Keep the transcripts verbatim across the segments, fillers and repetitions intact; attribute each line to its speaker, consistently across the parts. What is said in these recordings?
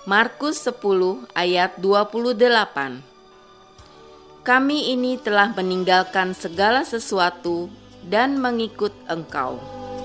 Speaker 1: Markus sepuluh ayat dua puluh delapan. Kami ini telah meninggalkan segala sesuatu dan mengikut Engkau.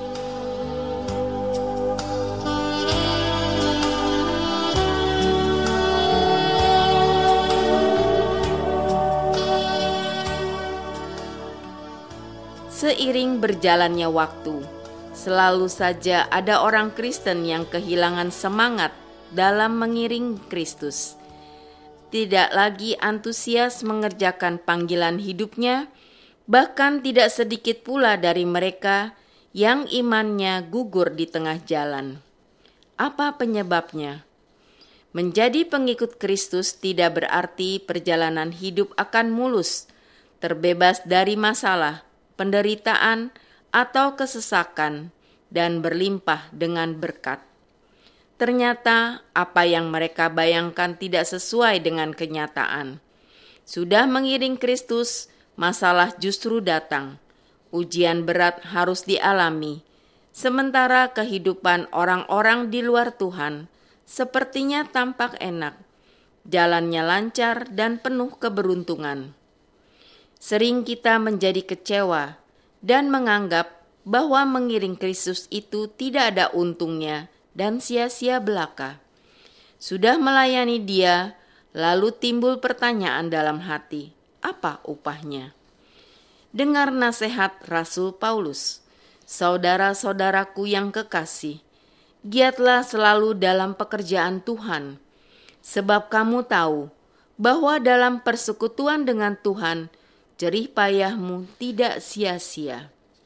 Speaker 1: Seiring berjalannya waktu, selalu saja ada orang Kristen yang kehilangan semangat dalam mengiring Kristus. Tidak lagi antusias mengerjakan panggilan hidupnya, bahkan tidak sedikit pula dari mereka yang imannya gugur di tengah jalan. Apa penyebabnya? Menjadi pengikut Kristus tidak berarti perjalanan hidup akan mulus, terbebas dari masalah, penderitaan, atau kesesakan, dan berlimpah dengan berkat. Ternyata apa yang mereka bayangkan tidak sesuai dengan kenyataan. Sudah mengiring Kristus, masalah justru datang. Ujian berat harus dialami. Sementara kehidupan orang-orang di luar Tuhan sepertinya tampak enak. Jalannya lancar dan penuh keberuntungan. Sering kita menjadi kecewa dan menganggap bahwa mengiring Kristus itu tidak ada untungnya dan sia-sia belaka. Sudah melayani Dia, lalu timbul pertanyaan dalam hati, apa upahnya? Dengar nasihat Rasul Paulus, saudara-saudaraku yang kekasih, giatlah selalu dalam pekerjaan Tuhan, sebab kamu tahu bahwa dalam persekutuan dengan Tuhan, jerih payahmu tidak sia-sia.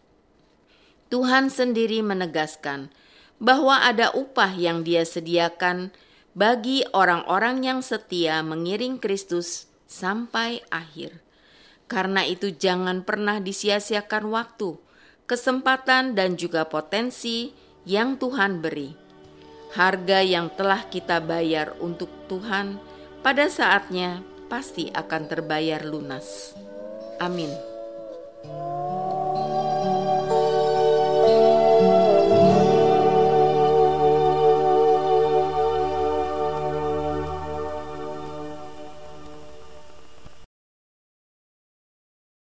Speaker 1: Tuhan sendiri menegaskan bahwa ada upah yang Dia sediakan bagi orang-orang yang setia mengiring Kristus sampai akhir. Karena itu jangan pernah disia-siakan waktu, kesempatan dan juga potensi yang Tuhan beri. Harga yang telah kita bayar untuk Tuhan pada saatnya pasti akan terbayar lunas. Amin.